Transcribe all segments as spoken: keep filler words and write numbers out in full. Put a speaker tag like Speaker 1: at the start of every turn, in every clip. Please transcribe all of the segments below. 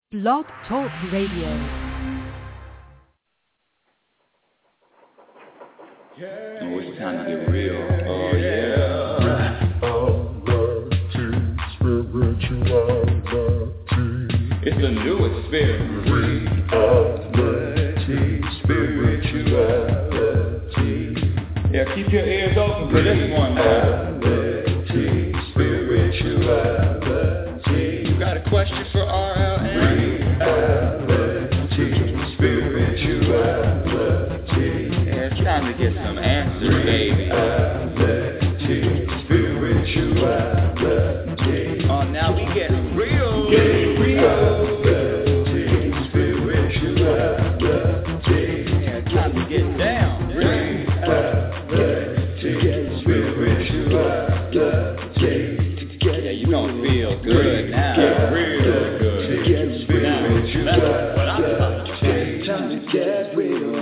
Speaker 1: Blog Talk Radio.
Speaker 2: Oh, it's time to get real. Oh, yeah. It's the new experience. Reality, spirituality. Yeah, keep your ears open for this one now. Reality, spirituality. You got a question for R L N? Reality, spirituality. Yeah, it's time to get some answers, baby. Reality, spirituality. Oh, now we getting real. Getting real. Reality, spirituality. Yeah, it's time to get down. Reality, spirituality. Yeah, you gonna feel good now. Real good. Now, that's what I'm talking about. Time to get real.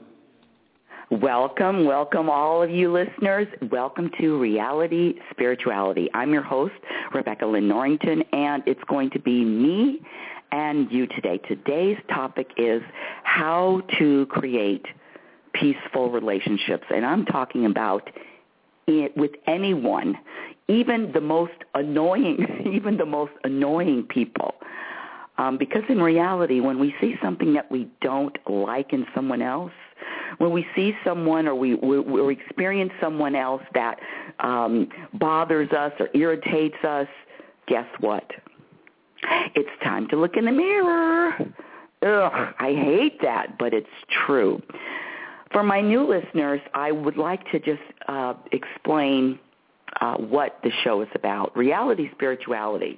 Speaker 3: Welcome, welcome all of you listeners. Welcome to Reality Spirituality. I'm your host, Rebecca Lynn Norrington, and it's going to be me and you today. Today's topic is how to create peaceful relationships, and I'm talking about it with anyone, even the most annoying, even the most annoying people. Um, because in reality, when we see something that we don't like in someone else, when we see someone or we, we, we experience someone else that um, bothers us or irritates us, guess what? It's time to look in the mirror. Ugh, I hate that, but it's true. For my new listeners, I would like to just uh, explain uh, what the show is about. Reality Spirituality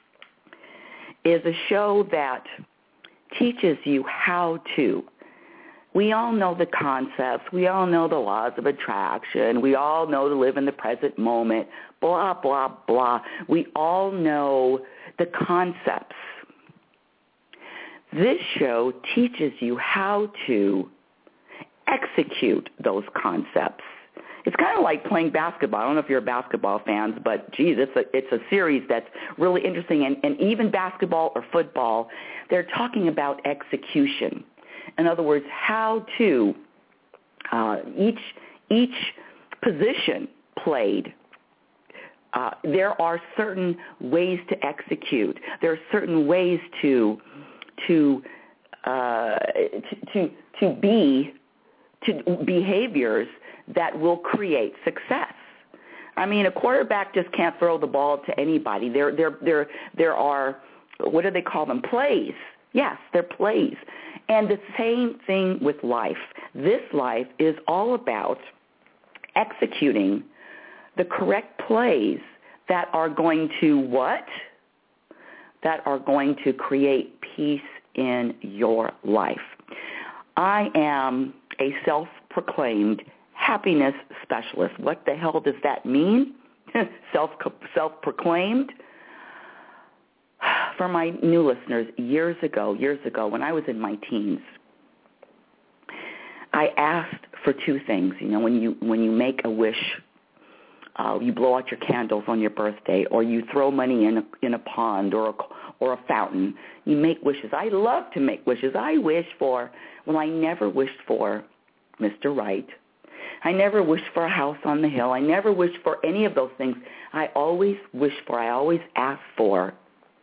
Speaker 3: is a show that teaches you how to. We all know the concepts. We all know the laws of attraction. We all know to live in the present moment, blah, blah, blah. We all know the concepts. This show teaches you how to execute those concepts. It's kind of like playing basketball. I don't know if you're basketball fans, but geez, it's a it's a series that's really interesting. And, and even basketball or football, they're talking about execution. In other words, how to uh, each each position played. Uh, there are certain ways to execute. There are certain ways to to uh, to, to to be to behaviors that will create success. I mean, a quarterback just can't throw the ball to anybody. There, there, there, there are, what do they call them? Plays. Yes, they're plays. And the same thing with life. This life is all about executing the correct plays that are going to what? That are going to create peace in your life. I am a self-proclaimed happiness specialist. What the hell does that mean? Self, self-proclaimed? For my new listeners, years ago, years ago, when I was in my teens, I asked for two things. You know, when you when you make a wish, uh, you blow out your candles on your birthday, or you throw money in a, in a pond or a, or a fountain. You make wishes. I love to make wishes. I wish for, well, I never wished for Mister Right. I never wished for a house on the hill. I never wished for any of those things. I always wished for, I always asked for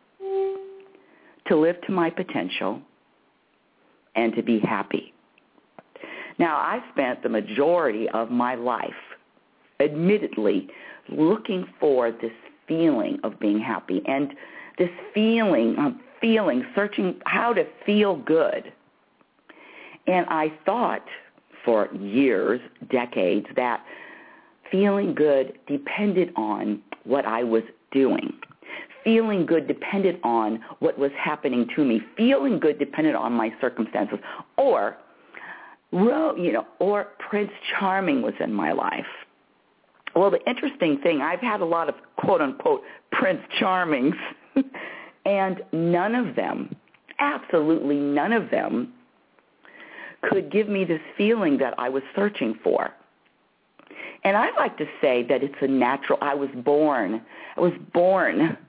Speaker 3: to live to my potential and to be happy. Now, I spent the majority of my life, admittedly, looking for this feeling of being happy and this feeling, um, feeling, searching how to feel good. And I thought for years, decades, that feeling good depended on what I was doing. Feeling good depended on what was happening to me. Feeling good depended on my circumstances. Or, you know, or Prince Charming was in my life. Well, the interesting thing, I've had a lot of quote-unquote Prince Charmings, and none of them, absolutely none of them, could give me this feeling that I was searching for. And I like to say that it's a natural, I was born, I was born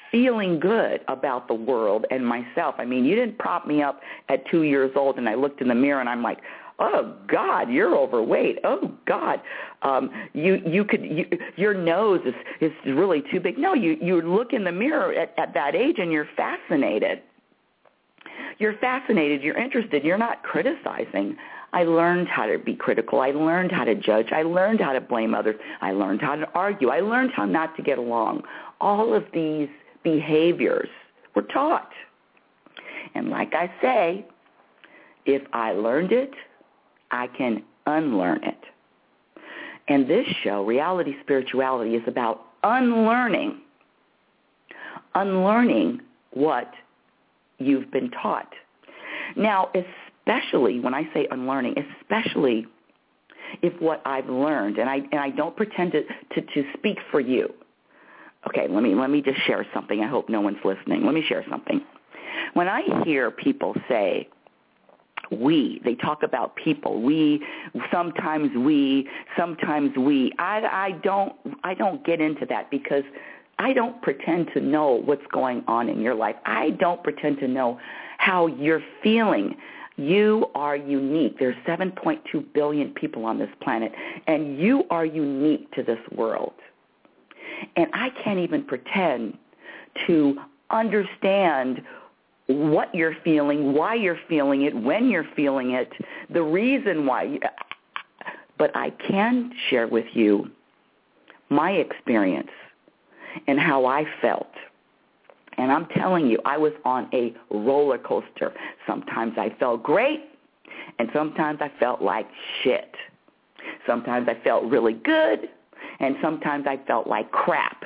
Speaker 3: feeling good about the world and myself. I mean, you didn't prop me up at two years old and I looked in the mirror and I'm like, oh, God, you're overweight. Oh, God, um, you you could you, your nose is, is really too big. No, you, you look in the mirror at, at that age and you're fascinated. You're fascinated. You're interested. You're not criticizing. I learned how to be critical. I learned how to judge. I learned how to blame others. I learned how to argue. I learned how not to get along. All of these behaviors were taught. And like I say, if I learned it, I can unlearn it. And this show, Reality Spirituality, is about unlearning, unlearning what you've been taught. Now, especially when I say unlearning, especially if what I've learned, and I and I don't pretend to, to, to speak for you. Okay, let me let me just share something. I hope no one's listening. Let me share something. When I hear people say, we, they talk about people, we, sometimes we, sometimes we, I, I don't I don't get into that because I don't pretend to know what's going on in your life. I don't pretend to know how you're feeling. You are unique. There's seven point two billion people on this planet, and you are unique to this world. And I can't even pretend to understand what you're feeling, why you're feeling it, when you're feeling it, the reason why. You, but I can share with you my experience and how I felt. And I'm telling you, I was on a roller coaster. Sometimes I felt great, and sometimes I felt like shit. Sometimes I felt really good, and sometimes I felt like crap.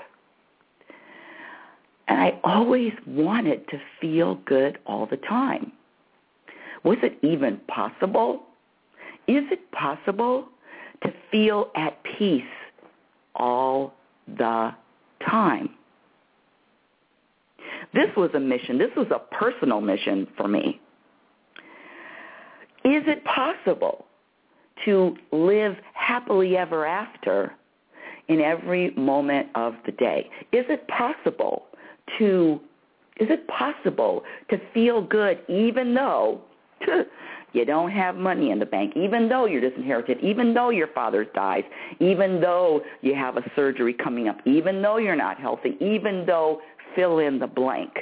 Speaker 3: And I always wanted to feel good all the time. Was it even possible? Is it possible to feel at peace all the time? This was a mission. This was a personal mission for me. Is it possible to live happily ever after in every moment of the day? Is it possible to, is it possible to feel good even though you don't have money in the bank, even though you're disinherited, even though your father dies, even though you have a surgery coming up, even though you're not healthy, even though fill in the blank?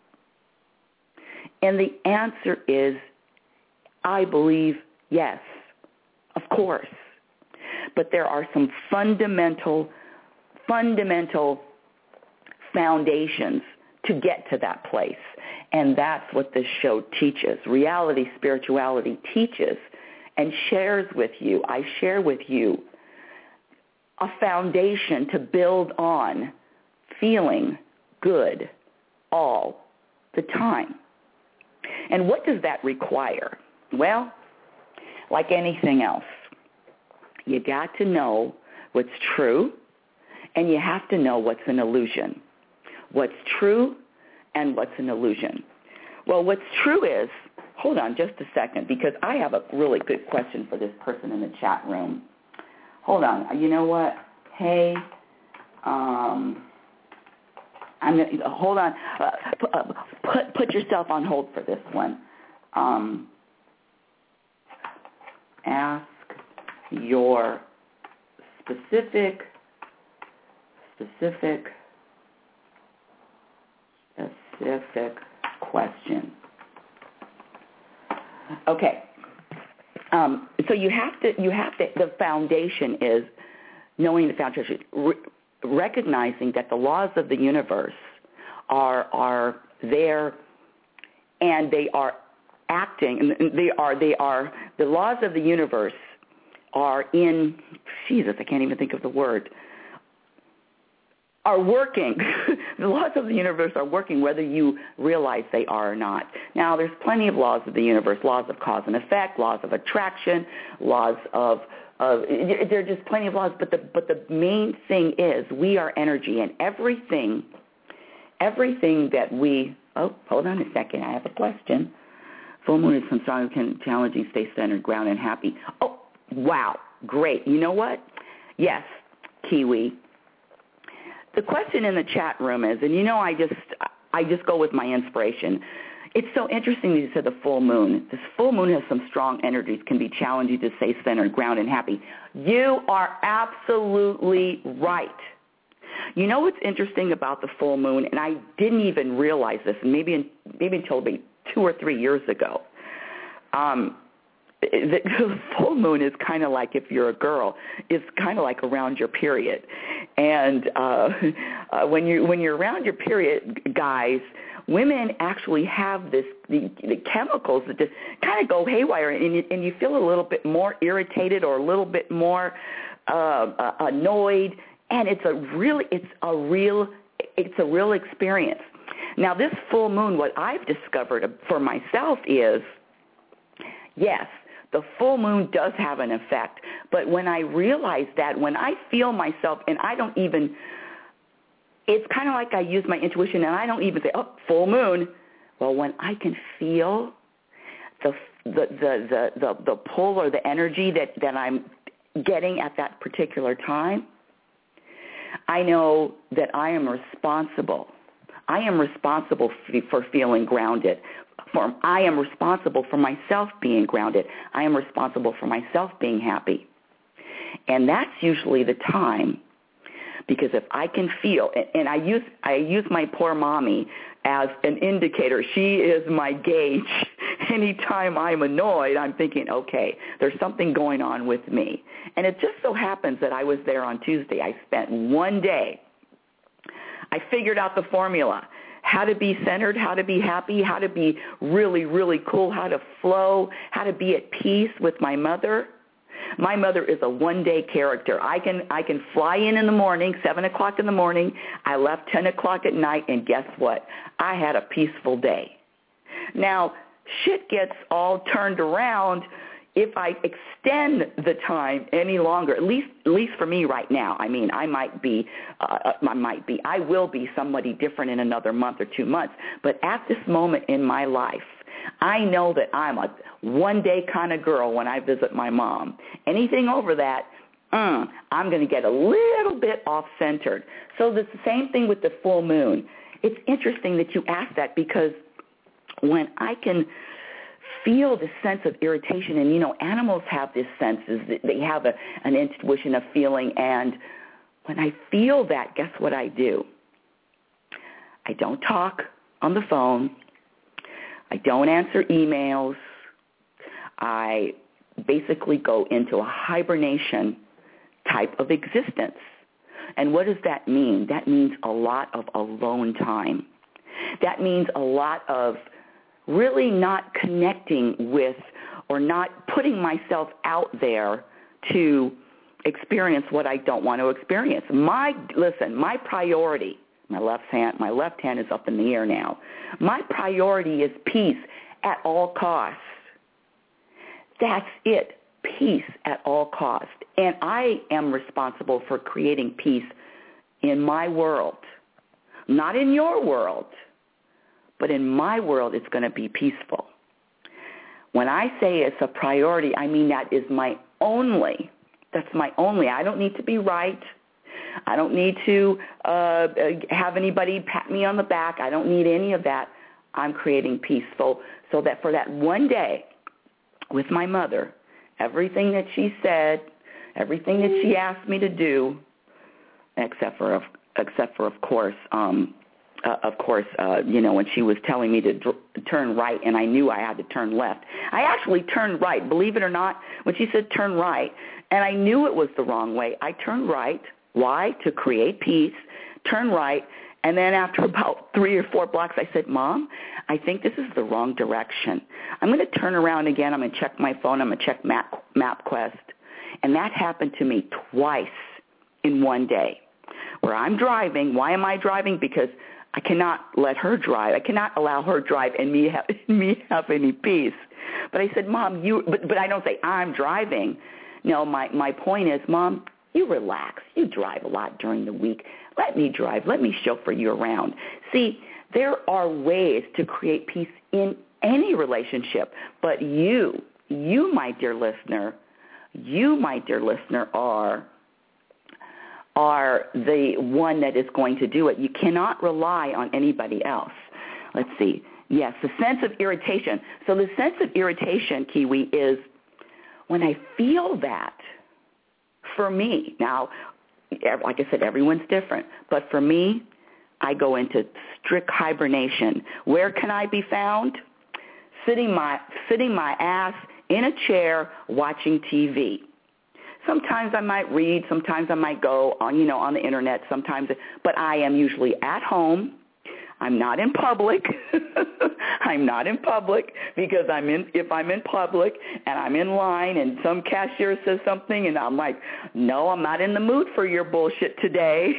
Speaker 3: And the answer is, I believe, yes, of course. But there are some fundamental, fundamental foundations to get to that place. And that's what this show teaches. Reality Spirituality teaches and shares with you. I share with you a foundation to build on feeling good all the time. And what does that require? Well, like anything else, you got to know what's true, and you have to know what's an illusion. What's true and what's an illusion. Well, what's true is, hold on just a second, because I have a really good question for this person in the chat room. Hold on. You know what? Hey, um, I'm gonna, hold on. Uh, put, uh, put put yourself on hold for this one. Um, ask your specific specific specific question. Okay. Um, so you have to you have to. The foundation is knowing the foundation. Re- recognizing that the laws of the universe are are there, and they are acting. And they are they are the laws of the universe are in. Jesus, I can't even think of the word. Are working. The laws of the universe are working whether you realize they are or not. Now, there's plenty of laws of the universe, laws of cause and effect, laws of attraction, laws of Uh, there are just plenty of laws, but the but the main thing is we are energy, and everything, everything that we. Oh, hold on a second. I have a question. Full moon is some strong, challenging, stay centered, ground, and happy. Oh, wow, great. You know what? Yes, Kiwi. the question in the chat room is, and you know I just I just go with my inspiration. It's so interesting that you said the full moon. This full moon has some strong energies, can be challenging to stay centered, grounded, and happy. You are absolutely right. You know what's interesting about the full moon, and I didn't even realize this, and maybe maybe until maybe two or three years ago. Um, the, the full moon is kind of like, if you're a girl, it's kind of like around your period, and uh, uh, when you when you're around your period, guys, women actually have this the, the chemicals that just kind of go haywire, and you, and you feel a little bit more irritated or a little bit more uh, uh, annoyed. And it's a really, it's a real, it's a real experience. Now, this full moon, what I've discovered for myself is, yes, the full moon does have an effect. But when I realize that, when I feel myself, and I don't even, it's kind of like I use my intuition, and I don't even say, oh, full moon. Well, when I can feel the the the the the, the pull or the energy that, that I'm getting at that particular time, I know that I am responsible. I am responsible for feeling grounded. For, I am responsible for myself being grounded. I am responsible for myself being happy. And that's usually the time, because if I can feel, and I use I use my poor mommy as an indicator. She is my gauge. Anytime I'm annoyed, I'm thinking, okay, there's something going on with me. And it just so happens that I was there on Tuesday. I spent one day. I figured out the formula, how to be centered, how to be happy, how to be really, really cool, how to flow, how to be at peace with my mother. My mother is a one-day character. I can I can fly in in the morning, seven o'clock in the morning. I left ten o'clock at night, and guess what? I had a peaceful day. Now, shit gets all turned around if I extend the time any longer, at least at least for me right now. I mean, I might be, uh, I might be, I will be somebody different in another month or two months. But at this moment in my life, I know that I'm a one-day kind of girl when I visit my mom. Anything over that, mm, I'm going to get a little bit off-centered. So it's the same thing with the full moon. It's interesting that you asked that, because when I can feel the sense of irritation, and, you know, animals have this sense, is that they have a, an intuition of feeling, and when I feel that, guess what I do? I don't talk on the phone. I don't answer emails. I basically go into a hibernation type of existence. And what does that mean? That means a lot of alone time. That means a lot of really not connecting with, or not putting myself out there to experience what I don't want to experience. My, listen, my priority, my left hand, my left hand is up in the air now. My priority is peace at all costs. That's it, peace at all costs. And I am responsible for creating peace in my world, not in your world, but in my world it's going to be peaceful. When I say it's a priority, I mean that is my only, that's my only. I don't need to be right. I don't need to uh, have anybody pat me on the back. I don't need any of that. I'm creating peace. So, so that for that one day with my mother, everything that she said, everything that she asked me to do, except for, except for of course, um, uh, of course, uh, you know, when she was telling me to dr- turn right, and I knew I had to turn left. I actually turned right, believe it or not. When she said turn right, and I knew it was the wrong way, I turned right. Why? To create peace, turn right, and then after about three or four blocks, I said, Mom, I think this is the wrong direction. I'm going to turn around again. I'm going to check my phone. I'm going to check Map, MapQuest. And that happened to me twice in one day, where I'm driving. Why am I driving? Because I cannot let her drive. I cannot allow her drive and me have, me have any peace. But I said, Mom, you, but, but I don't say I'm driving. No, my, my point is, Mom, you relax. You drive a lot during the week. Let me drive. Let me chauffeur you around. See, there are ways to create peace in any relationship, but you, you, my dear listener, you, my dear listener, are are the one that is going to do it. You cannot rely on anybody else. Let's see. Yes, the sense of irritation. So the sense of irritation, Kiwi, is when I feel that, for me, now, like I said, everyone's different, but for me, I go into strict hibernation. Where can I be found? Sitting my sitting my ass in a chair watching T V. Sometimes I might read, sometimes I might go on, you know, on the internet, sometimes, but I am usually at home. I'm not in public. I'm not in public because I'm in, if I'm in public and I'm in line and some cashier says something and I'm like, no, I'm not in the mood for your bullshit today.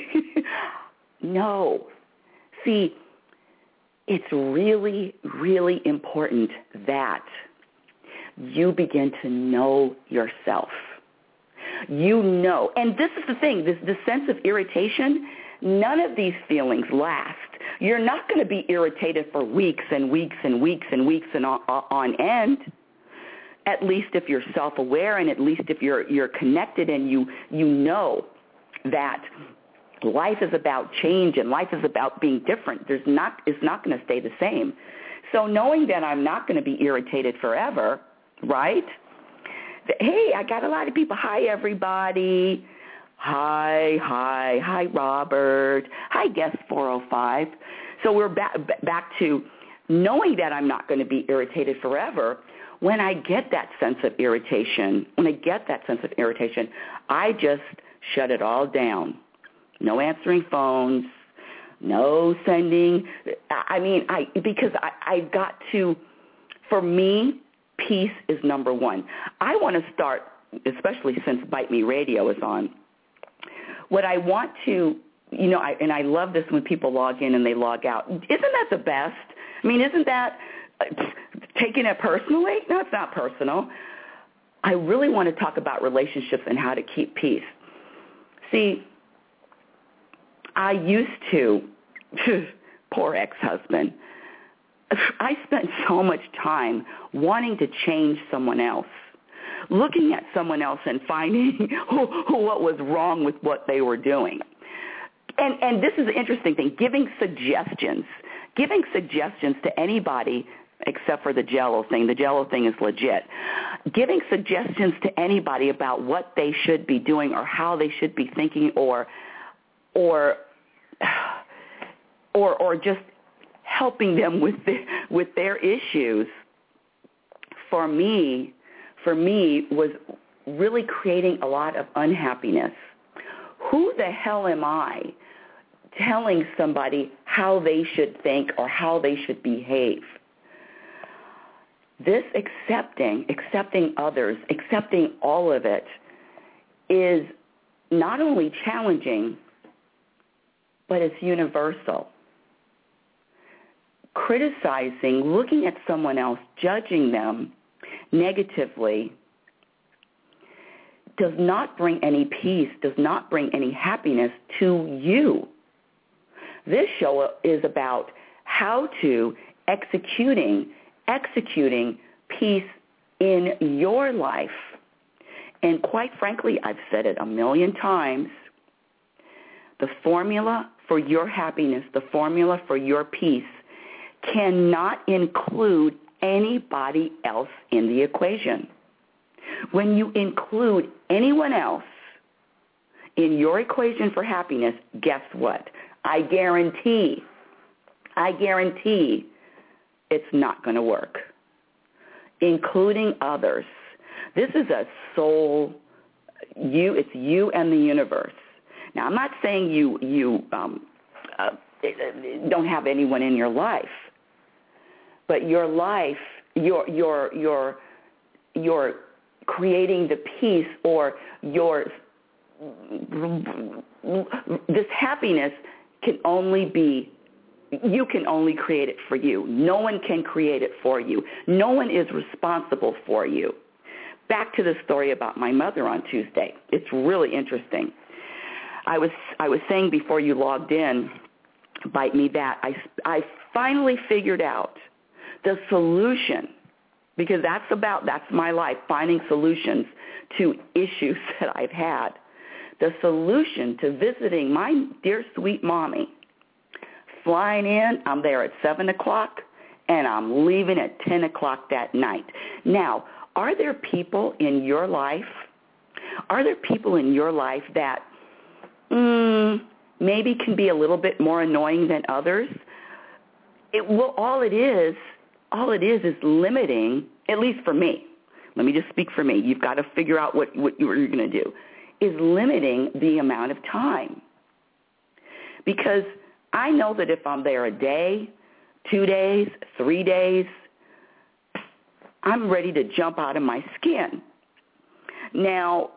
Speaker 3: No. See, it's really, really important that you begin to know yourself. You know, and this is the thing, this, this sense of irritation, none of these feelings last. You're not going to be irritated for weeks and weeks and weeks and weeks and on, on end, at least if you're self-aware and at least if you're you're connected and you you know that life is about change and life is about being different. There's not it's not going to stay the same. So knowing that I'm not going to be irritated forever, right? Hey, I got a lot of people. Hi, everybody. Hi, hi, hi, Robert. Hi, guest four oh five. So we're back, back to knowing that I'm not going to be irritated forever. When I get that sense of irritation, when I get that sense of irritation, I just shut it all down. No answering phones, no sending. I mean, I because I, I got to, for me, peace is number one. I want to start, especially since Bite Me Radio is on, what I want to, you know, I, and I love this when people log in and they log out. Isn't that the best? I mean, isn't that uh, taking it personally? No, it's not personal. I really want to talk about relationships and how to keep peace. See, I used to, poor ex-husband, I spent so much time wanting to change someone else, looking at someone else and finding who, who, what was wrong with what they were doing. And, and this is the interesting thing, giving suggestions, giving suggestions to anybody except for the Jell-O thing. The Jell-O thing is legit. Giving suggestions to anybody about what they should be doing or how they should be thinking or or or, or just helping them with the, with their issues, for me, for me was really creating a lot of unhappiness. Who the hell am I telling somebody how they should think or how they should behave? This accepting, accepting others, accepting all of it is not only challenging, but it's universal. Criticizing, looking at someone else, judging them negatively does not bring any peace, does not bring any happiness to you. This show is about how to executing, executing peace in your life. And quite frankly, I've said it a million times, the formula for your happiness, the formula for your peace cannot include anybody else in the equation. When you include anyone else in your equation for happiness, guess what? I guarantee, I guarantee it's not going to work. Including others. This is a soul, you, it's you and the universe. Now, I'm not saying you, you um, uh, don't have anyone in your life, but your life, your, your, your, your creating the peace or your, this happiness can only be, you can only create it for you. No one can create it for you. No one is responsible for you. Back to the story about my mother on Tuesday. It's really interesting. I was I was saying before you logged in, Bite Me, that I, I finally figured out the solution, because that's about, that's my life, finding solutions to issues that I've had. the solution to visiting my dear sweet mommy, flying in, I'm there at seven o'clock, and I'm leaving at ten o'clock that night. Now, are there people in your life, are there people in your life that mm, maybe can be a little bit more annoying than others? It, well, all it is, all it is is limiting, at least for me. Let me just speak for me. You've got to figure out what, what you're going to do, is limiting the amount of time. Because I know that if I'm there a day, two days, three days, I'm ready to jump out of my skin. Now,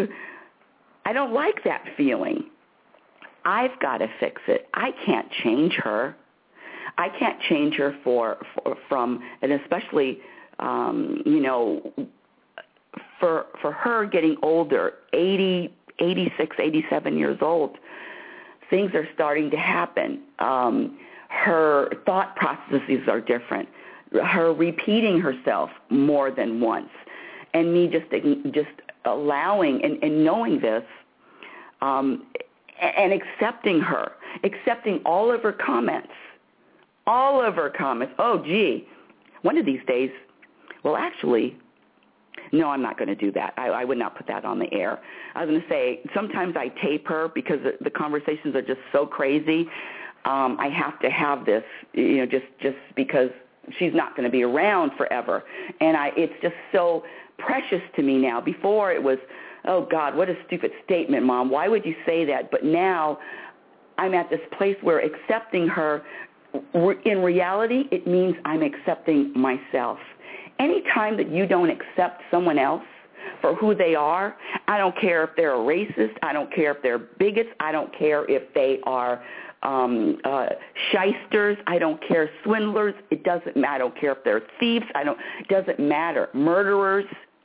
Speaker 3: I don't like that feeling. I've got to fix it. I can't change her. I can't change her for, for from, and especially, um, you know, for for her getting older, eighty, eighty-six, eighty-seven years old, things are starting to happen. Um, her thought processes are different. Her repeating herself more than once, and me just just allowing and, and knowing this, um, and accepting her, accepting all of her comments, all of her comments. Oh, gee, one of these days, well, actually, no, I'm not going to do that. I, I would not put that on the air. I was going to say sometimes I tape her because the, the conversations are just so crazy. Um, I have to have this, you know, just, just because she's not going to be around forever. And I, it's just so precious to me now. Before it was, oh, God, what a stupid statement, Mom. Why would you say that? But now I'm at this place where accepting her, in reality, it means I'm accepting myself. Anytime that you don't accept someone else for who they are, I don't care if they're a racist, I don't care if they're bigots, I don't care if they are um, uh, shysters, I don't care, swindlers, it doesn't matter. I don't care if they're thieves, I don't, it doesn't matter, murderers.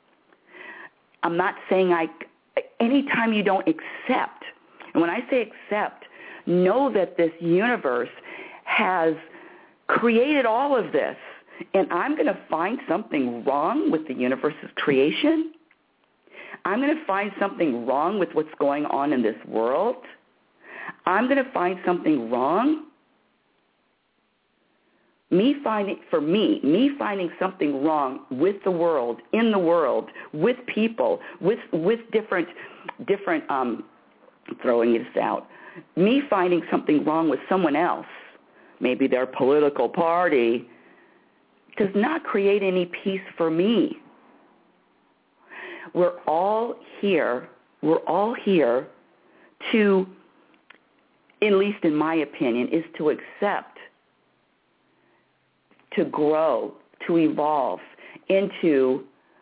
Speaker 3: I'm not saying I, anytime you don't accept, and when I say accept, know that this universe has created all of this, and I'm going to find something wrong with the universe's creation. I'm going to find something wrong with what's going on in this world. I'm going to find something wrong. Me finding, for me, me finding something wrong with the world, in the world, with people, with with different, different, um, throwing this out, me finding something wrong with someone else, maybe their political party, does not create any peace for me. We're all here, we're all here to, at least in my opinion, is to accept, to grow, to evolve into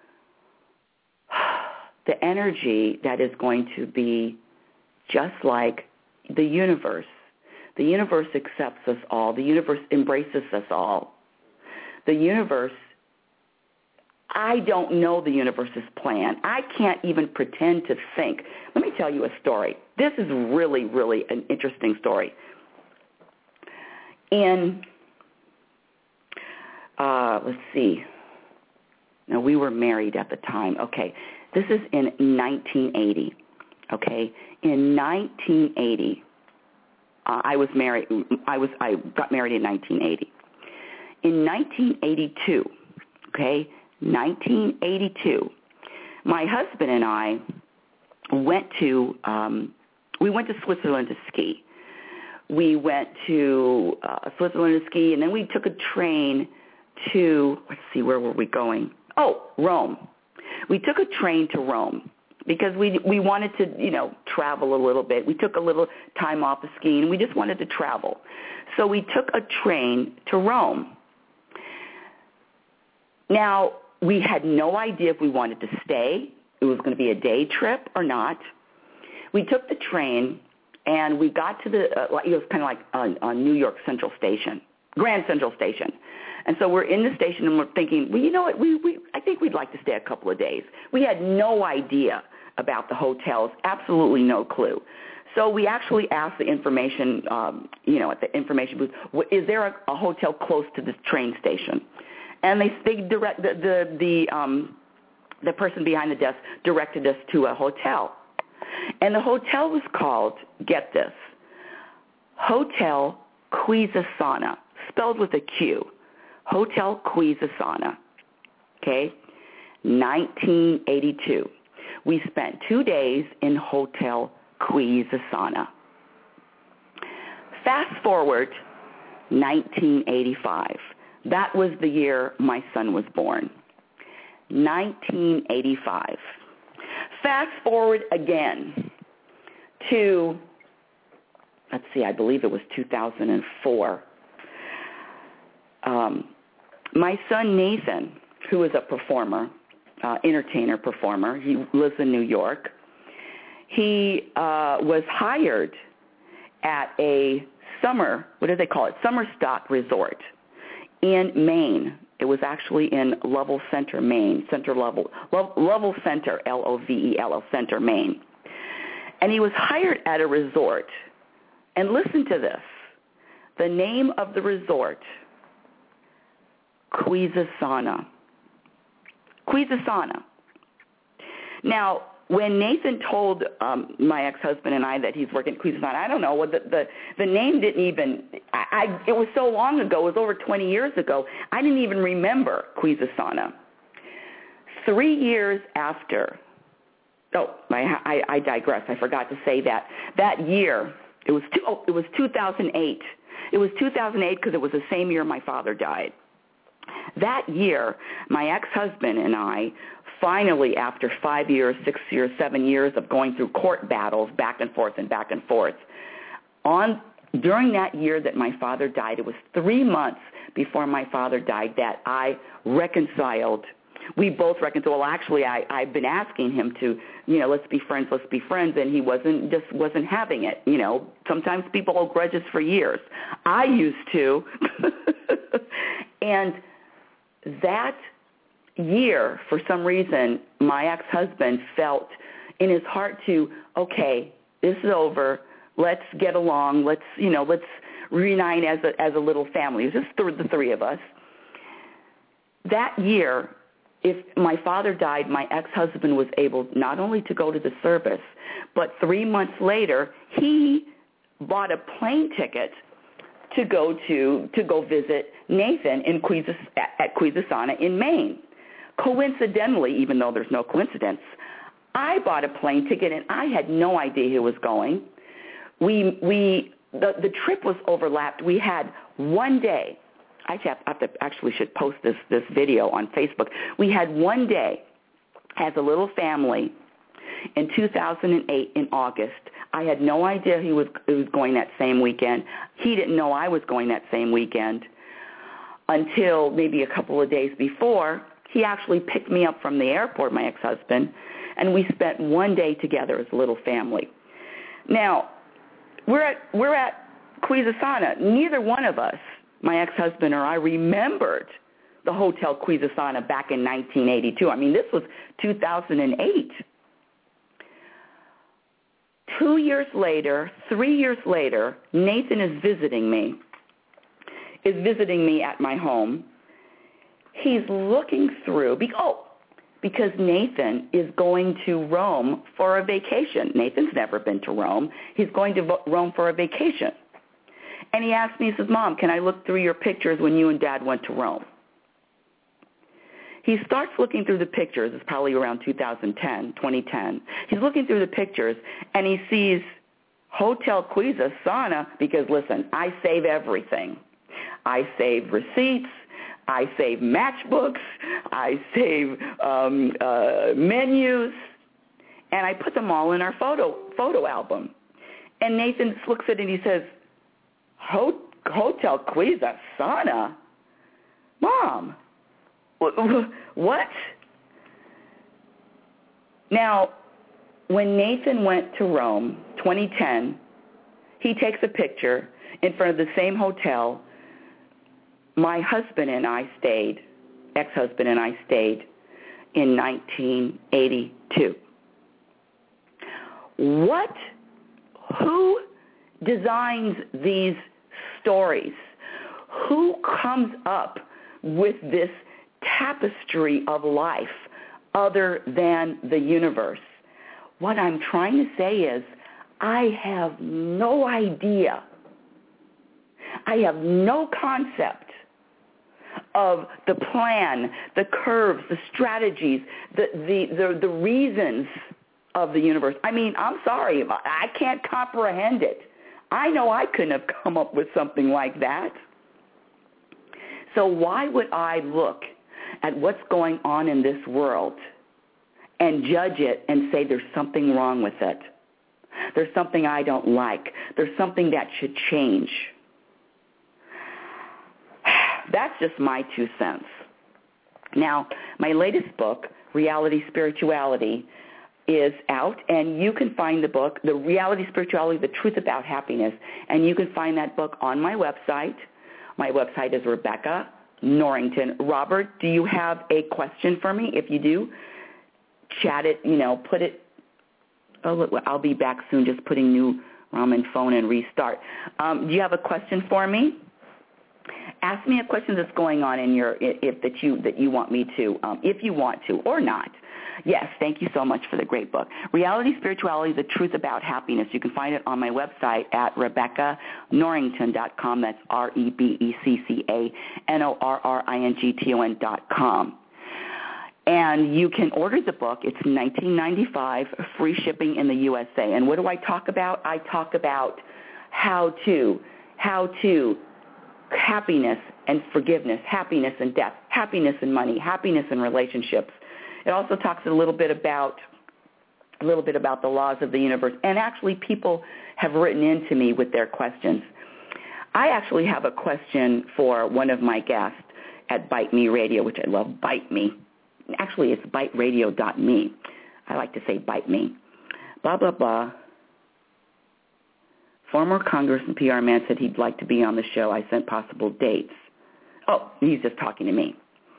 Speaker 3: the energy that is going to be just like the universe. The universe accepts us all. The universe embraces us all. The universe, I don't know the universe's plan. I can't even pretend to think. Let me tell you a story. This is really, really an interesting story. In, uh, let's see. No, we were married at the time. Okay. This is in nineteen eighty. Okay. In nineteen eighty, uh, I was married. I was I got married in nineteen eighty. In nineteen eighty-two, okay, nineteen eighty-two, my husband and I went to um, we went to Switzerland to ski. We went to uh, Switzerland to ski, and then we took a train to, let's see, where were we going? Oh, Rome. We took a train to Rome because we we wanted to, you know, travel a little bit. We took a little time off of skiing, and we just wanted to travel. So we took a train to Rome. Now, we had no idea if we wanted to stay, it was going to be a day trip or not. We took the train, and we got to the, uh, it was kind of like on, on New York Central Station, Grand Central Station. And so we're in the station, and we're thinking, well, you know what, we, we, I think we'd like to stay a couple of days. We had no idea about the hotels, absolutely no clue. So we actually asked the information, um, you know, at the information booth, is there a, a hotel close to this train station? And they, they direct the the the, um, the person behind the desk directed us to a hotel. And the hotel was called, get this, Hotel Quisisana, spelled with a Q. Hotel Quisisana, okay, nineteen eighty-two. We spent two days in Hotel Quisisana. Fast forward, nineteen eighty-five. That was the year my son was born, nineteen eighty-five. Fast forward again to, let's see, I believe it was two thousand four. Um, my son Nathan, who is a performer, uh, entertainer performer, he lives in New York, he uh, was hired at a summer, what do they call it, summer stock resort in Maine. It was actually in Lovell Center, Maine, Center Lovell, Lo- Lovell Center, L O V E L L, Center, Maine. And he was hired at a resort. And listen to this. The name of the resort, Quisisana. Quisisana. Now, when Nathan told um, my ex-husband and I that he's working at Quisisana, I don't know, what the, the the name didn't even, I, I, it was so long ago, it was over twenty years ago, I didn't even remember Quisisana. Three years after, oh, I, I, I digress, I forgot to say that, that year, it was, two, oh, it was two thousand eight. It was two thousand eight because it was the same year my father died. That year, my ex-husband and I finally, after five years, six years, seven years of going through court battles back and forth and back and forth, on during that year that my father died, it was three months before my father died that I reconciled. We both reconciled. Well, actually, I, I've been asking him to, you know, let's be friends, let's be friends, and he wasn't, just wasn't having it. You know, sometimes people hold grudges for years. I used to. And that year, for some reason, my ex-husband felt in his heart to, okay, this is over. Let's get along. Let's, you know, let's reunite as a, as a little family. It was just th- the three of us. That year, if my father died, my ex-husband was able not only to go to the service, but three months later, he bought a plane ticket to go to to go visit Nathan in Quisis, at Quisisana in Maine. Coincidentally, even though there's no coincidence, I bought a plane ticket and I had no idea he was going. We we the the trip was overlapped. We had one day. I have, have to actually should post this this video on Facebook. We had one day as a little family in two thousand eight in August. I had no idea he was, he was going that same weekend. He didn't know I was going that same weekend until maybe a couple of days before. He actually picked me up from the airport, my ex-husband, and we spent one day together as a little family. Now, we're at, we're at Quisisana. Neither one of us, my ex-husband or I, remembered the Hotel Quisisana back in nineteen eighty-two. I mean, this was two thousand eight. Two years later, three years later, Nathan is visiting me, is visiting me at my home. He's looking through, oh, because Nathan is going to Rome for a vacation. Nathan's never been to Rome. He's going to Rome for a vacation. And he asked me, he says, Mom, can I look through your pictures when you and Dad went to Rome? He starts looking through the pictures. It's probably around two thousand ten, twenty ten. He's looking through the pictures, and he sees Hotel Quisisana because, listen, I save everything. I save receipts. I save matchbooks. I save um, uh, menus. And I put them all in our photo photo album. And Nathan looks at it and he says, Hotel Quisisana? Mom, what? Now, when Nathan went to Rome, twenty ten, he takes a picture in front of the same hotel my husband and I stayed, ex-husband and I stayed in nineteen eighty-two. What? Who designs these stories? Who comes up with this tapestry of life other than the universe? what I'm trying to say is I have no idea. I have no concept of the plan, the curves, the strategies, the, the, the, the reasons of the universe. I mean, I'm sorry, I can't comprehend it. I know I couldn't have come up with something like that. So why would I look at what's going on in this world and judge it and say there's something wrong with it? There's something I don't like. There's something that should change. That's just my two cents. Now, my latest book, Reality Spirituality, is out, and you can find the book, The Reality Spirituality, The Truth About Happiness, and you can find that book on my website. My website is Rebecca Norrington. Robert, do you have a question for me? If you do, chat it, you know, put it, oh, I'll be back soon, just putting new ramen phone and restart. Um, do you have a question for me? Ask me a question that's going on in your, if that you that you want me to, um, if you want to, or not. Yes, thank you so much for the great book. Reality Spirituality, The Truth About Happiness. You can find it on my website at rebecca norrington dot com. That's R E B E C C A N O R R I N G T O N dot com. And you can order the book. It's nineteen ninety-five, free shipping in the U S A. And what do I talk about? I talk about how to, how to, happiness and forgiveness, happiness and death, happiness and money, happiness and relationships. It also talks a little bit about a little bit about the laws of the universe. And actually people have written in to me with their questions. I actually have a question for one of my guests at Bite Me Radio, which I love, Bite Me. Actually, it's bite radio dot me. I like to say Bite Me. Blah, blah, blah. Former Congressman P R man said he'd like to be on the show. I sent possible dates. Oh, he's just talking to me.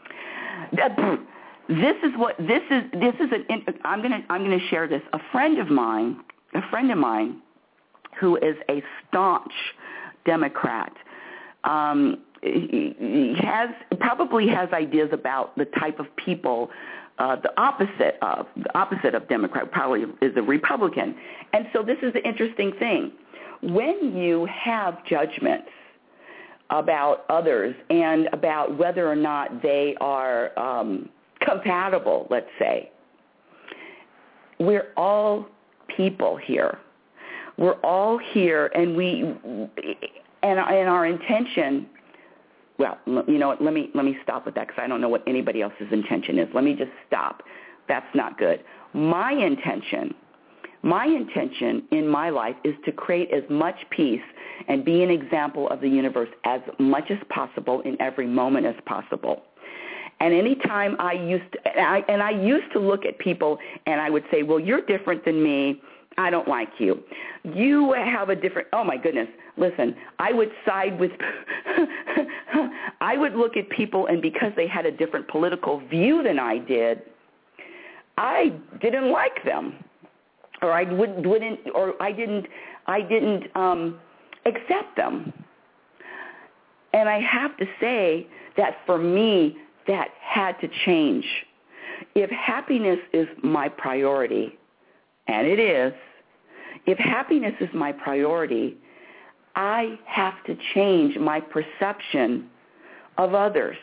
Speaker 3: This is what this is. This is an. I'm gonna. I'm gonna share this. A friend of mine. A friend of mine, who is a staunch Democrat, um, he, he has probably has ideas about the type of people. Uh, the opposite of the opposite of Democrat probably is a Republican. And so this is the interesting thing. When you have judgments about others and about whether or not they are um, compatible, let's say, we're all people here. We're all here, and we and, and our intention. Well, you know what? Let me let me stop with that because I don't know what anybody else's intention is. Let me just stop. That's not good. My intention. My intention in my life is to create as much peace and be an example of the universe as much as possible in every moment as possible. And anytime I used to, and I, and I used to look at people and I would say, well, you're different than me. I don't like you. You have a different, oh my goodness, listen, I would side with, I would look at people and because they had a different political view than I did, I didn't like them. Or I wouldn't, wouldn't, or I didn't, I didn't um, accept them. And I have to say that for me, that had to change. If happiness is my priority, and it is, if happiness is my priority, I have to change my perception of others.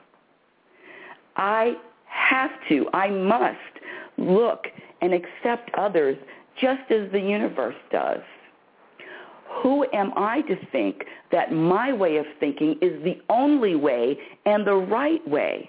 Speaker 3: I have to, I must look and accept others just as the universe does. Who am I to think that my way of thinking is the only way and the right way?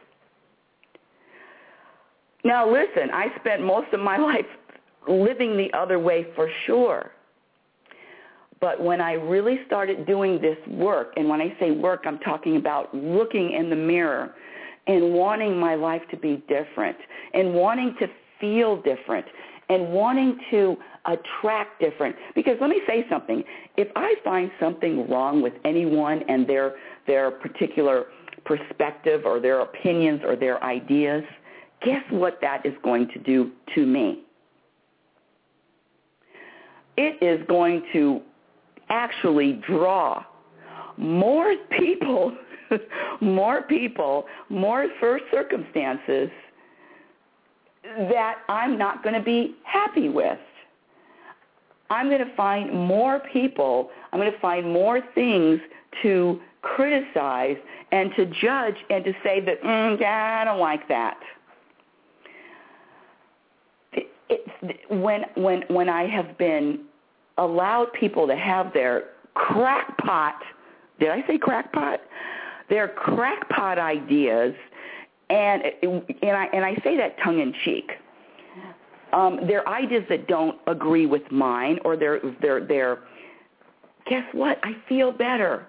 Speaker 3: Now listen, I spent most of my life living the other way for sure. But when I really started doing this work, and when I say work, I'm talking about looking in the mirror and wanting my life to be different and wanting to feel different and wanting to attract different. Because let me say something. If I find something wrong with anyone and their their particular perspective or their opinions or their ideas, guess what that is going to do to me? It is going to actually draw more people, more people, more first circumstances that I'm not going to be happy with. I'm going to find more people, I'm going to find more things to criticize and to judge and to say that, mm, yeah, I don't like that. It, it's, when, when, when I have been allowed people to have their crackpot, did I say crackpot? Their crackpot ideas, and, and, I, and I say that tongue-in-cheek. Um, they're ideas that don't agree with mine, or they're, they're, they're, guess what? I feel better.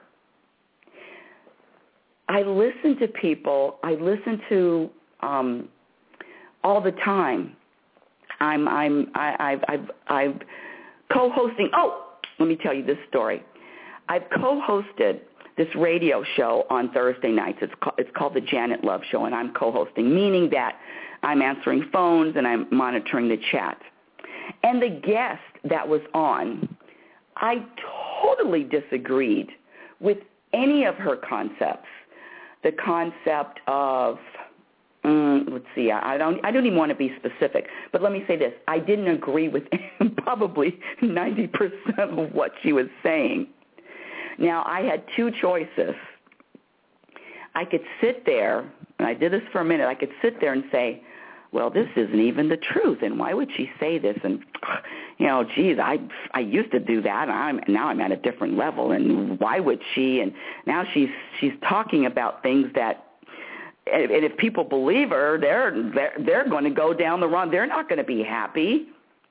Speaker 3: I listen to people. I listen to um, all the time. I'm, I'm, I, I've, I've, I've co-hosting. Oh, let me tell you this story. I've co-hosted this radio show on Thursday nights. It's called, it's called the Janet Love Show, and I'm co-hosting, meaning that I'm answering phones and I'm monitoring the chat. And the guest that was on, I totally disagreed with any of her concepts. The concept of, um, let's see, I don't, I don't even want to be specific, but let me say this. I didn't agree with probably ninety percent of what she was saying. Now, I had two choices. I could sit there, and I did this for a minute, I could sit there and say, well, this isn't even the truth, and why would she say this? And, you know, geez, I I used to do that, and I'm, now I'm at a different level, and why would she? And now she's she's talking about things that, and if people believe her, they're they're, they're going to go down the wrong, they're not going to be happy.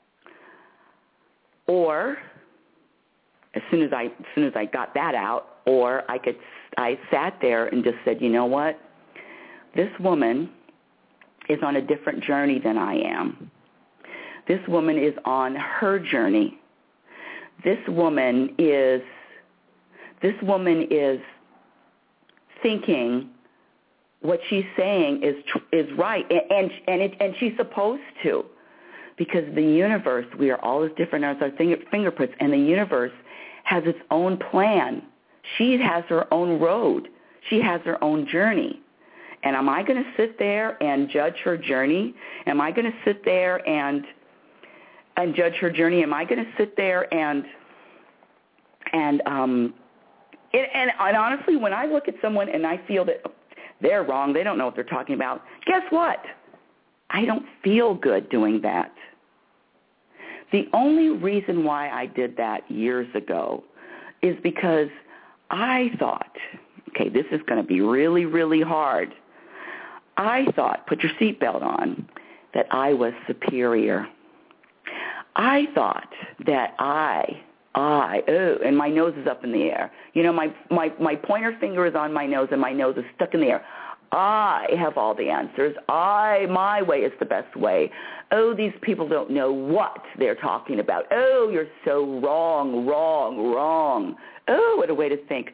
Speaker 3: Or as soon as I as soon as I got that out, or I could I sat there and just said, you know what, this woman is on a different journey than I am. This woman is on her journey. This woman is this woman is thinking what she's saying is is right, and and and, it, and she's supposed to, because the universe, we are all as different as our finger, fingerprints, and the universe has its own plan. She has her own road. She has her own journey. And am I going to sit there and judge her journey? Am I going to sit there and and judge her journey? Am I going to sit there and and um and, and and honestly, when I look at someone and I feel that they're wrong, they don't know what they're talking about, guess what? I don't feel good doing that. The only reason why I did that years ago is because I thought, okay, this is going to be really, really hard. I thought, put your seatbelt on, that I was superior. I thought that I, I, oh, and my nose is up in the air. You know, my, my, my pointer finger is on my nose and my nose is stuck in the air. I have all the answers. I, my way is the best way. Oh, these people don't know what they're talking about. Oh, you're so wrong, wrong, wrong. Oh, what a way to think.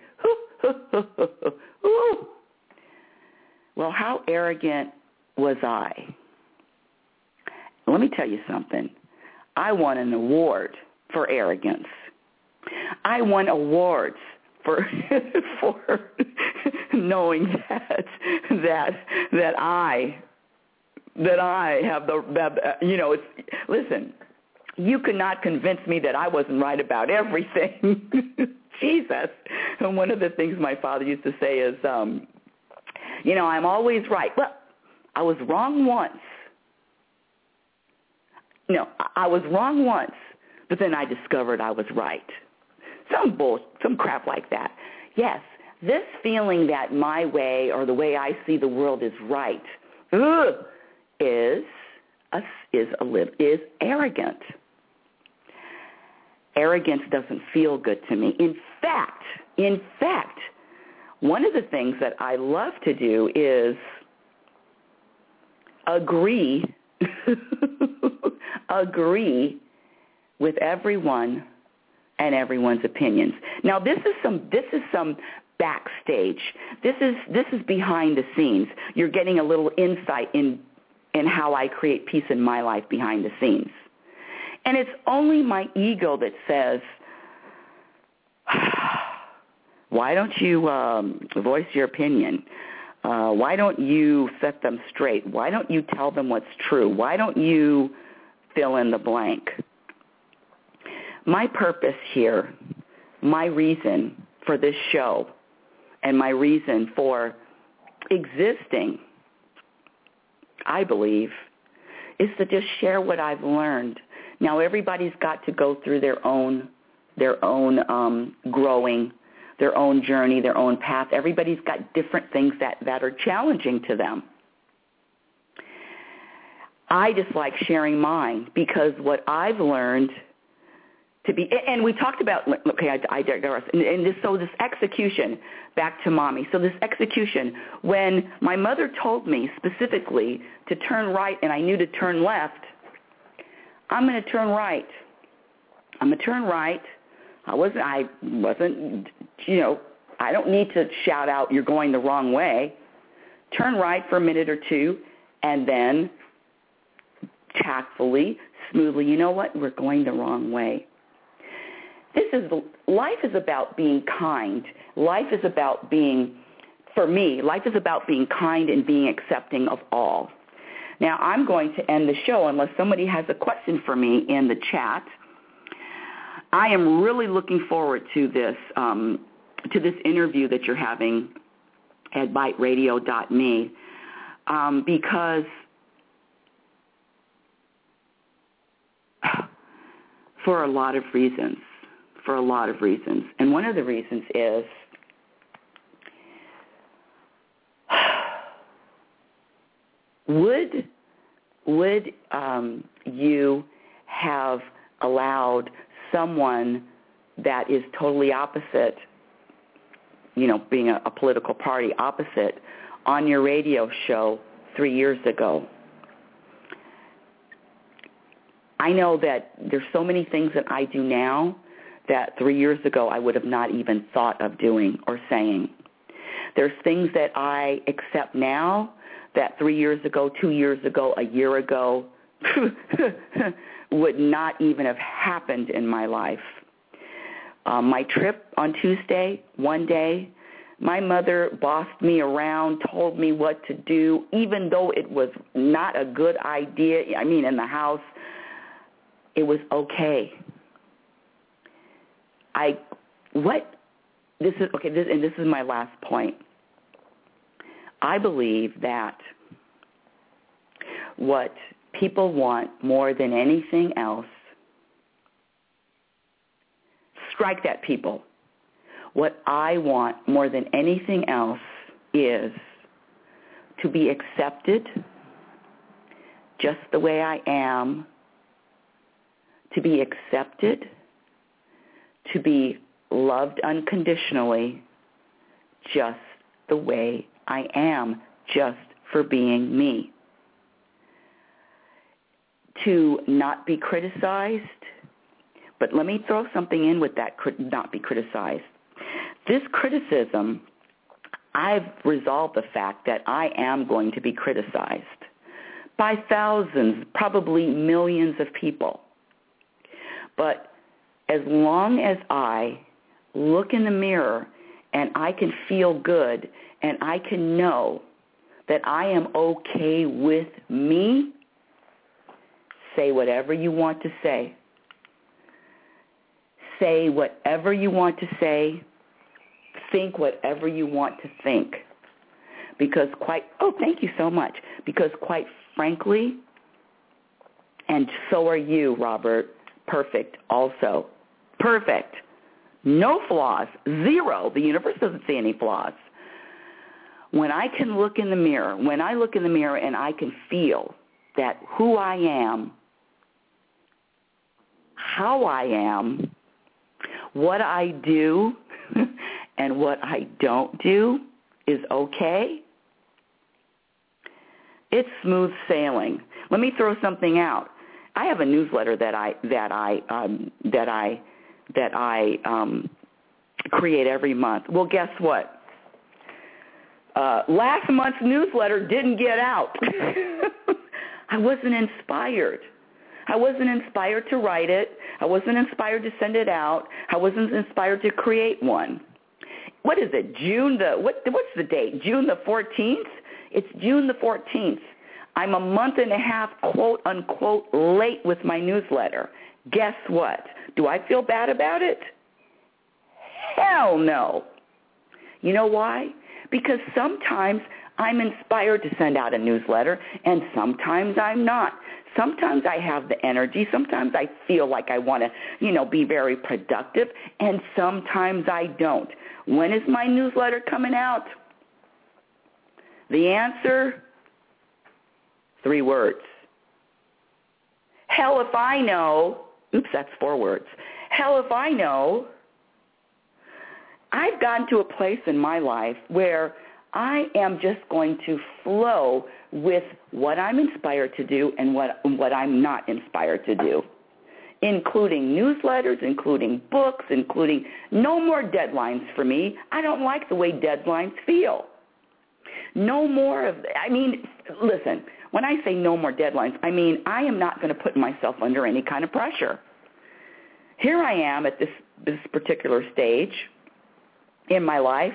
Speaker 3: Ooh. Well, how arrogant was I? Let me tell you something. I won an award for arrogance. I won awards for for knowing that that that I that I have the that, you know. It's, listen, you could not convince me that I wasn't right about everything. Jesus. And one of the things my father used to say is, um, you know, I'm always right. Well, I was wrong once. No, I was wrong once, but then I discovered I was right. Some bull, some crap like that. Yes, this feeling that my way or the way I see the world is right ugh, is a, is a is arrogant. Arrogance doesn't feel good to me. In fact, in fact, one of the things that I love to do is agree, agree with everyone and everyone's opinions. Now, this is some this is some backstage. This is this is behind the scenes. You're getting a little insight in in how I create peace in my life behind the scenes. And it's only my ego that says, why don't you um, voice your opinion? Uh, why don't you set them straight? Why don't you tell them what's true? Why don't you fill in the blank? My purpose here, my reason for this show, and my reason for existing, I believe, is to just share what I've learned. Now, everybody's got to go through their own, their own um, growing, their own journey, their own path. Everybody's got different things that, that are challenging to them. I just like sharing mine because what I've learned to be, and we talked about, okay, I, I digress, and, and this, so this execution, back to mommy. So this execution, when my mother told me specifically to turn right and I knew to turn left, I'm going to turn right. I'm going to turn right. I wasn't, I wasn't, you know, I don't need to shout out, you're going the wrong way. Turn right for a minute or two, and then tactfully, smoothly, you know what, we're going the wrong way. This is, life is about being kind. Life is about being, for me, life is about being kind and being accepting of all. Now, I'm going to end the show unless somebody has a question for me in the chat. I am really looking forward to this um, to this interview that you're having at bite radio dot me um, because for a lot of reasons, for a lot of reasons. And one of the reasons is would, would um, you have allowed someone that is totally opposite, you know, being a, a political party opposite, on your radio show three years ago? I know that there's so many things that I do now that three years ago I would have not even thought of doing or saying. There's things that I accept now that three years ago, two years ago, a year ago would not even have happened in my life. Um, my trip on Tuesday, one day, my mother bossed me around, told me what to do, even though it was not a good idea. I mean, in the house, it was okay. I, what, this is, okay, this, and this is my last point. I believe that what people want more than anything else, strike that, people. What I want more than anything else is to be accepted just the way I am, to be accepted, to be loved unconditionally just the way I am, just for being me. To not be criticized, but let me throw something in with that, not be criticized. This criticism, I've resolved the fact that I am going to be criticized by thousands, probably millions of people. But as long as I look in the mirror and I can feel good and I can know that I am okay with me, say whatever you want to say. Say whatever you want to say. Think whatever you want to think. Because quite, oh, thank you so much. Because quite frankly, and so are you, Robert, perfect also. Perfect. No flaws. Zero. The universe doesn't see any flaws. When I can look in the mirror, when I look in the mirror and I can feel that who I am, how I am, what I do and what I don't do is okay, it's smooth sailing. Let me throw something out. I have a newsletter that I that I um, that I that I um, create every month. Well, guess what? Uh, last month's newsletter didn't get out. I wasn't inspired. I wasn't inspired to write it. I wasn't inspired to send it out. I wasn't inspired to create one. what is it, June the, what? what's the date, June the fourteenth? It's June the fourteenth. I'm a month and a half, quote, unquote, late with my newsletter. Guess what? Do I feel bad about it? Hell no. You know why? Because sometimes I'm inspired to send out a newsletter, and sometimes I'm not. Sometimes I have the energy. Sometimes I feel like I want to, you know, be very productive, and sometimes I don't. When is my newsletter coming out? The answer, three words. Hell if I know. Oops, that's four words. Hell if I know. I've gotten to a place in my life where I am just going to flow with what I'm inspired to do and what what I'm not inspired to do, including newsletters, including books, including no more deadlines for me. I don't like the way deadlines feel. No more of, I mean, listen, when I say no more deadlines, I mean I am not going to put myself under any kind of pressure. Here I am at this, this particular stage in my life.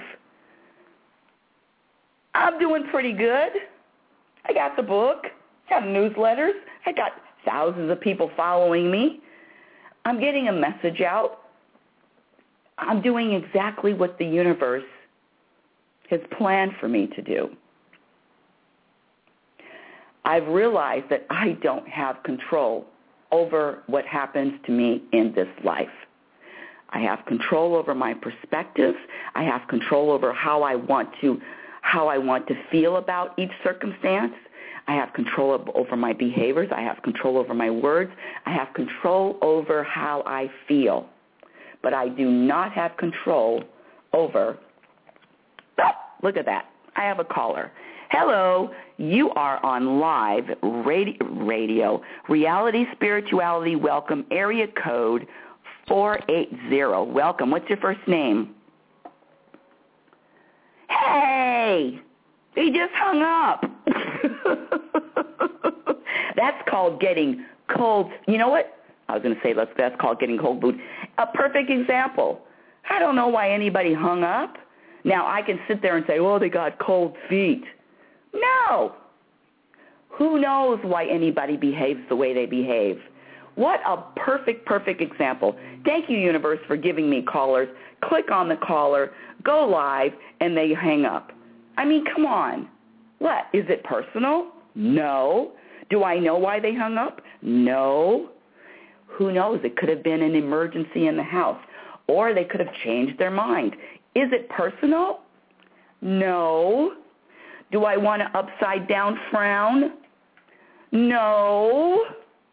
Speaker 3: I'm doing pretty good. I got the book, got newsletters, I got thousands of people following me. I'm getting a message out. I'm doing exactly what the universe has planned for me to do. I've realized that I don't have control over what happens to me in this life. I have control over my perspectives. I have control over how I want to how I want to feel about each circumstance. I have control over my behaviors. I have control over my words. I have control over how I feel. But I do not have control over, oh, look at that. I have a caller. Hello, you are on live radio, radio Reality Spirituality Welcome, area code four eight zero. Welcome. What's your first name? Hey, he just hung up. That's called getting cold. You know what? I was going to say that's, that's called getting cold boot. A perfect example. I don't know why anybody hung up. Now, I can sit there and say, oh, they got cold feet. No. Who knows why anybody behaves the way they behave? What a perfect, perfect example. Thank you, universe, for giving me callers. Click on the caller, go live, and they hang up. I mean, come on. What? Is it personal? No. Do I know why they hung up? No. Who knows? It could have been an emergency in the house, or they could have changed their mind. Is it personal? No. Do I want to upside down frown? No.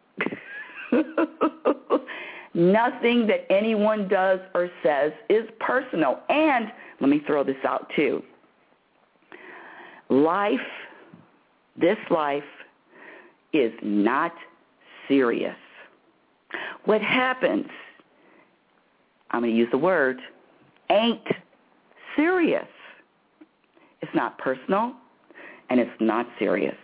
Speaker 3: Nothing that anyone does or says is personal. And let me throw this out too. Life, this life, is not serious. What happens, I'm going to use the word, ain't serious. It's not personal, and it's not serious.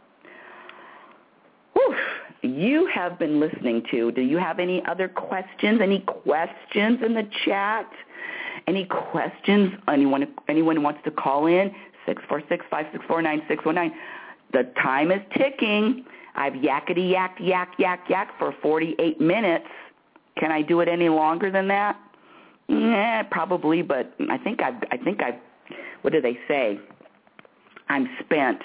Speaker 3: Whew. You have been listening to, do you have any other questions, any questions in the chat? Any questions? Anyone, anyone who wants to call in? six four six, five six four, nine six one nine. The time is ticking. I've yakety yak yak yak yak for forty-eight minutes. Can I do it any longer than that? Yeah, probably, but I think I've, I think I've, what do they say? I'm spent.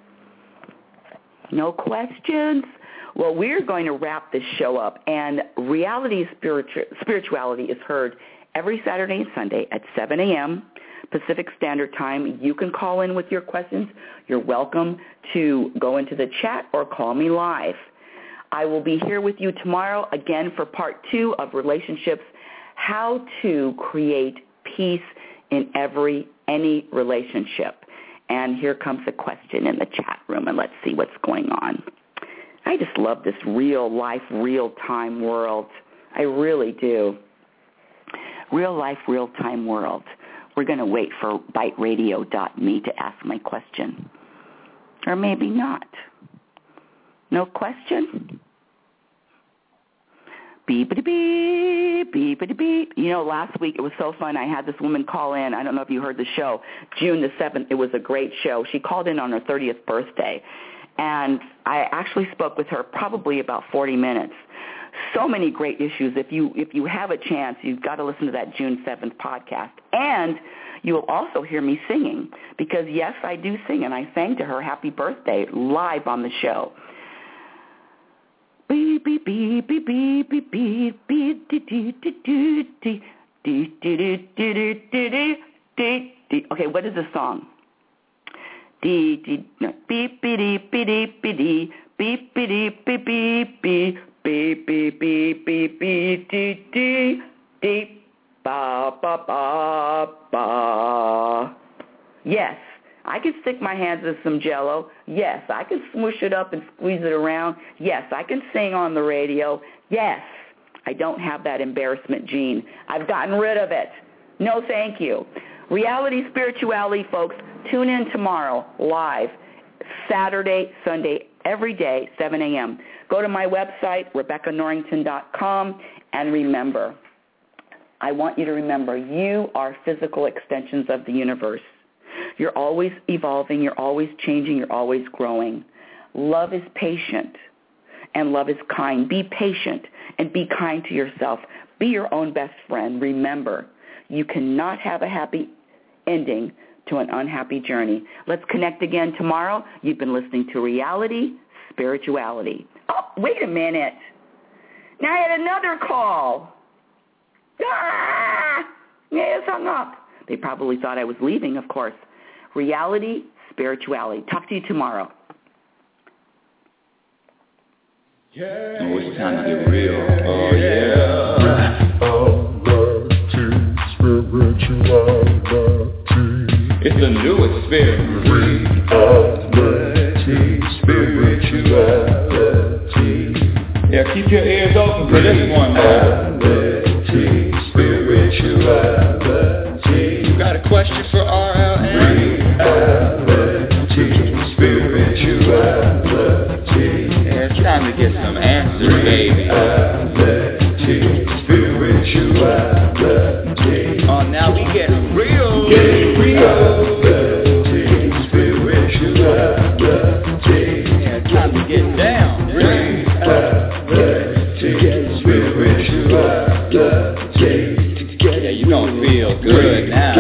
Speaker 3: No questions? Well, we're going to wrap this show up, and Reality Spiritu- Spirituality is heard every Saturday and Sunday at seven a.m. Pacific Standard Time. You can call in with your questions. You're welcome to go into the chat or call me live. I will be here with you tomorrow again for part two of relationships, how to create peace in every, any relationship. And here comes a question in the chat room, and let's see what's going on. I just love this real life, real time world. I really do. Real life, real time world. We're going to wait for bite radio dot me to ask my question. Or maybe not. No question? beep-a-beep, beep-a-beep. You know, last week it was so fun. I had this woman call in. I don't know if you heard the show. June the seventh, it was a great show. She called in on her thirtieth birthday, and I actually spoke with her probably about forty minutes. So many great issues. If you if you have a chance, you've got to listen to that June seventh podcast. And you will also hear me singing because, yes, I do sing, and I sang to her happy birthday live on the show. Beep, beep, beep, beep, beep, beep, beep, beep, dee, dee, dee, dee, dee, dee, dee, dee, dee, dee, dee, dee. Okay, what is the song? Dee, dee, no, beep, beep, beep, beep, beep, beep, beep, beep, beep, beep, beep, beep, beep, beep, beep, beep, dee, dee, dee, ba, ba, ba, ba. Yes. I can stick my hands in some Jell-O. Yes, I can smoosh it up and squeeze it around. Yes, I can sing on the radio. Yes, I don't have that embarrassment gene. I've gotten rid of it. No, thank you. Reality Spirituality, folks, tune in tomorrow live, Saturday, Sunday, every day, seven a.m. Go to my website, Rebecca Norrington dot com, and remember, I want you to remember, you are physical extensions of the universe. You're always evolving, you're always changing, you're always growing. Love is patient, and love is kind. Be patient and be kind to yourself. Be your own best friend. Remember, you cannot have a happy ending to an unhappy journey. Let's connect again tomorrow. You've been listening to Reality Spirituality. Oh, wait a minute. Now I had another call. Ah! Yeah, it's hung up. They probably thought I was leaving, of course. Reality, Spirituality. Talk to you tomorrow.
Speaker 2: Yeah, oh, it's time to get real. Oh, yeah. Reality, Spirituality. It's the new experience. Reality, Spirituality. Yeah, keep your ears open for this one, man. Reality, Spirituality. You got a question for R L N? Reality, Spirituality. Yeah, it's time to get some answers, baby. Reality, Spirituality. Oh, now we get real. Get real. Reality, Spirituality. Yeah, it's time to get down. Reality, Spirituality. Yeah, you gonna feel good now.